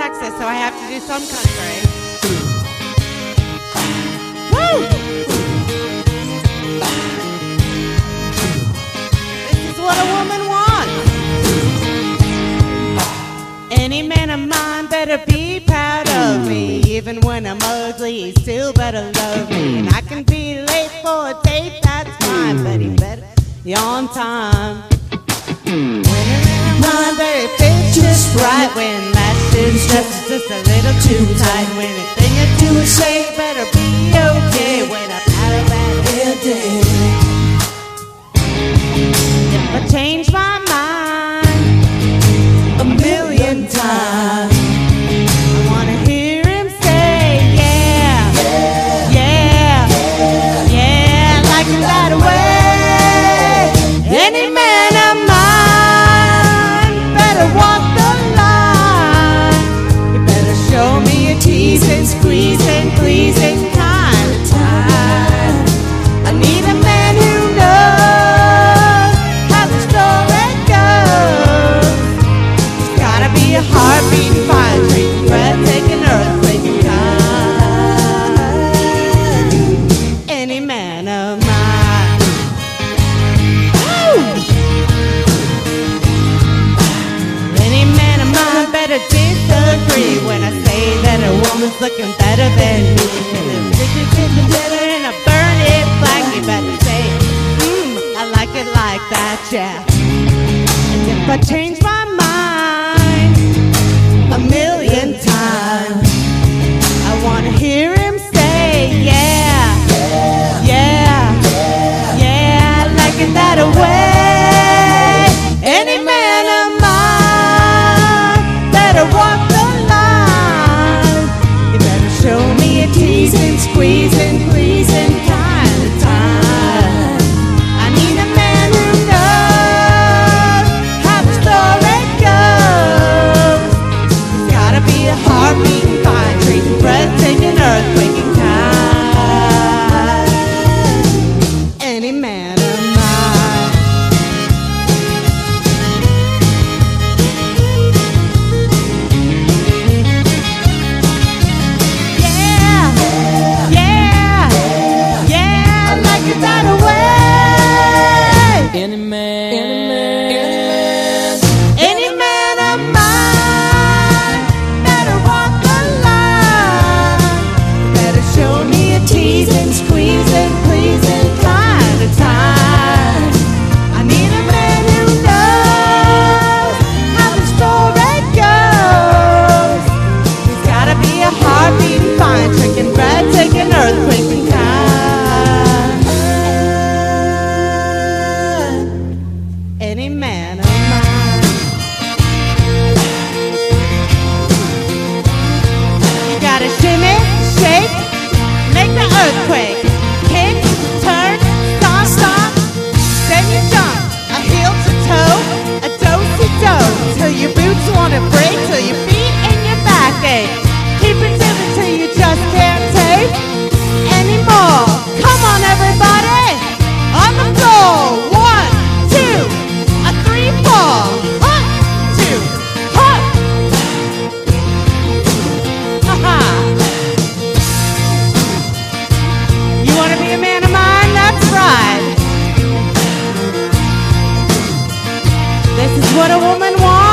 Texas, so I have to do some country. Woo! This is what a woman wants. Any man of mine better be proud of me. Even when I'm ugly, he still better love me. And I can be late for a date, that's fine, but he better be on time. When a man of mine better fit just right. When that shit's just a little too tight. When a thing or two is say better be okay. When I've had a bad hair day. If I change my mind a million times, I wanna hear him say, yeah, yeah, yeah, like it that way. Any man of mine better walk the line. You better show me a teasing, squeezing, pleasing kind of time. I need a man who knows how the story goes. Gotta be a heartbeat, fire dream, breathtaking, earthquaking kind. Any man of mine. Woo! Any man of mine better disagree when I say that a woman's looking better than me. And if it's getting better and I burn it black, you better say, I like it like that, yeah. And if I change my mind a million times, I wanna hear him say, yeah, yeah, yeah, I like it that way. Any man of mine better walk the line. You better show me a teasing, squeezing, pleasing kind of time. I need a man who knows how the story goes. It's gotta be a heartbeat, fire dream, breathtaking, earthquaking kind. Any man of mine. Yeah, yeah, yeah, I like it that way. Any man, Any man of mine better walk the line. Better show me a teasing, squeezing, pleasing kind of time. I need a man who knows how the story goes. He's gotta be a heartbeat, fine, tricking, breathtaking, earthquaking kind. Any man of mine. You gotta shimmy, shake, make the earthquake. Kick, turn, stomp, stomp. Then you jump, a heel to toe, a do-si-do. Till your boots wanna break, till your feet and your back ache. Keep it moving till you just can't take anymore. Come on, everybody, on the floor. 1, 2, a 3, 4. 1, 2, hop. Ha-ha. You wanna be a man of mine? That's right. This is what a woman wants.